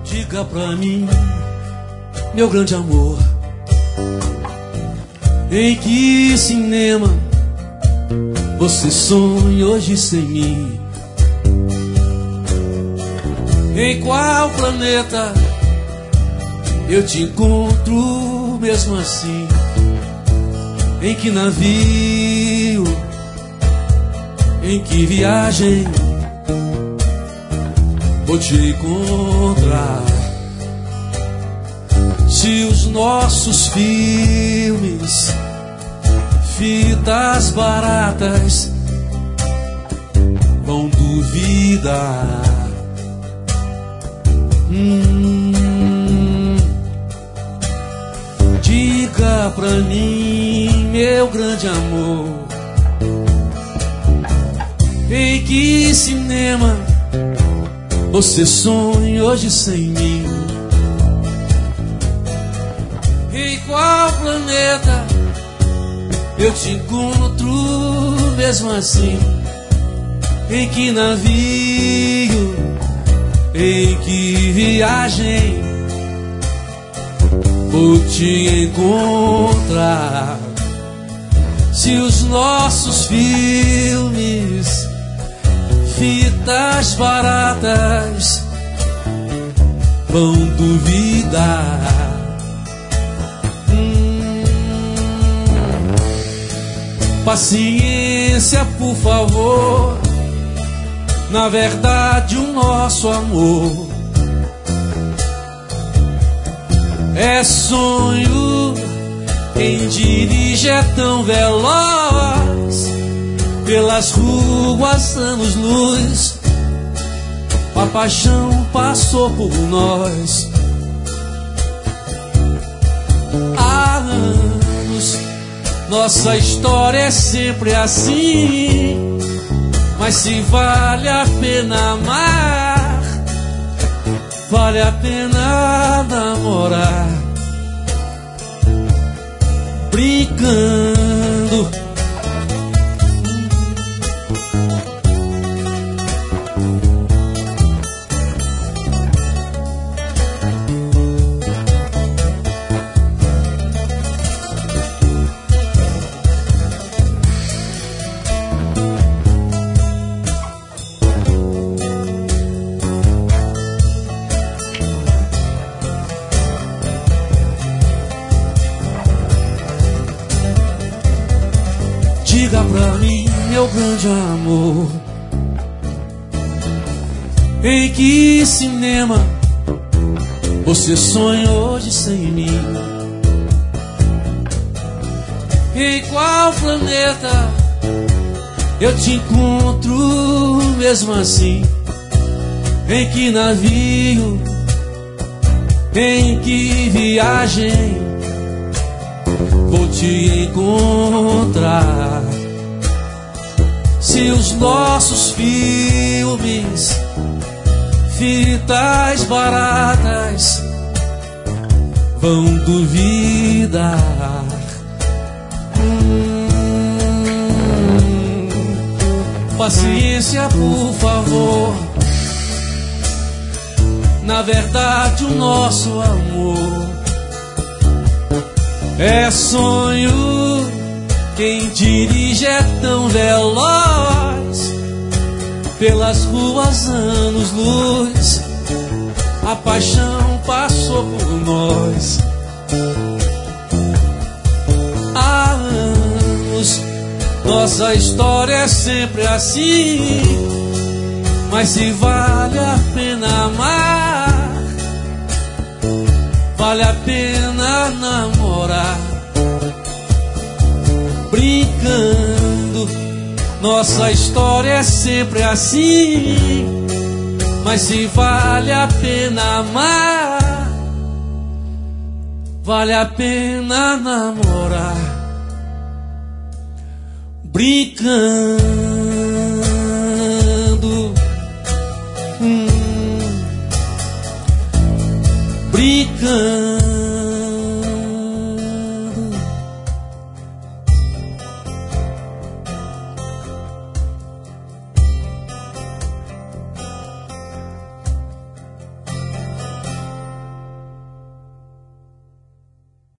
Diga pra mim, meu grande amor, em que cinema você sonha hoje sem mim? Em qual planeta eu te encontro mesmo assim? Em que navio, em que viagem vou te encontrar? Se os nossos filmes, fitas baratas, vão duvidar. Diga pra mim, meu grande amor, em que cinema você sonha hoje sem mim? Em qual planeta eu te encontro mesmo assim? Em que navio, em que viagem vou te encontrar? Se os nossos filmes, fitas baratas, vão duvidar. Paciência, por favor. Na verdade, o nosso amor é sonho. Quem dirige é tão veloz pelas ruas, anos-luz. A paixão passou por nós. Há anos nossa história é sempre assim. Mas se vale a pena amar, vale a pena namorar. Brincando, diga pra mim, meu grande amor, em que cinema você sonha hoje sem mim? Em qual planeta eu te encontro mesmo assim? Em que navio, em que viagem vou te encontrar? Se os nossos filmes, fitas baratas, vão duvidar. Paciência, por favor. Na verdade, o nosso amor é sonho. Quem dirige é tão veloz pelas ruas, anos-luz. A paixão passou por nós. Há anos nossa história é sempre assim. Mas se vale a pena amar, vale a pena namorar. Brincando, nossa história é sempre assim. Mas se vale a pena amar, vale a pena namorar. Brincando, brincando.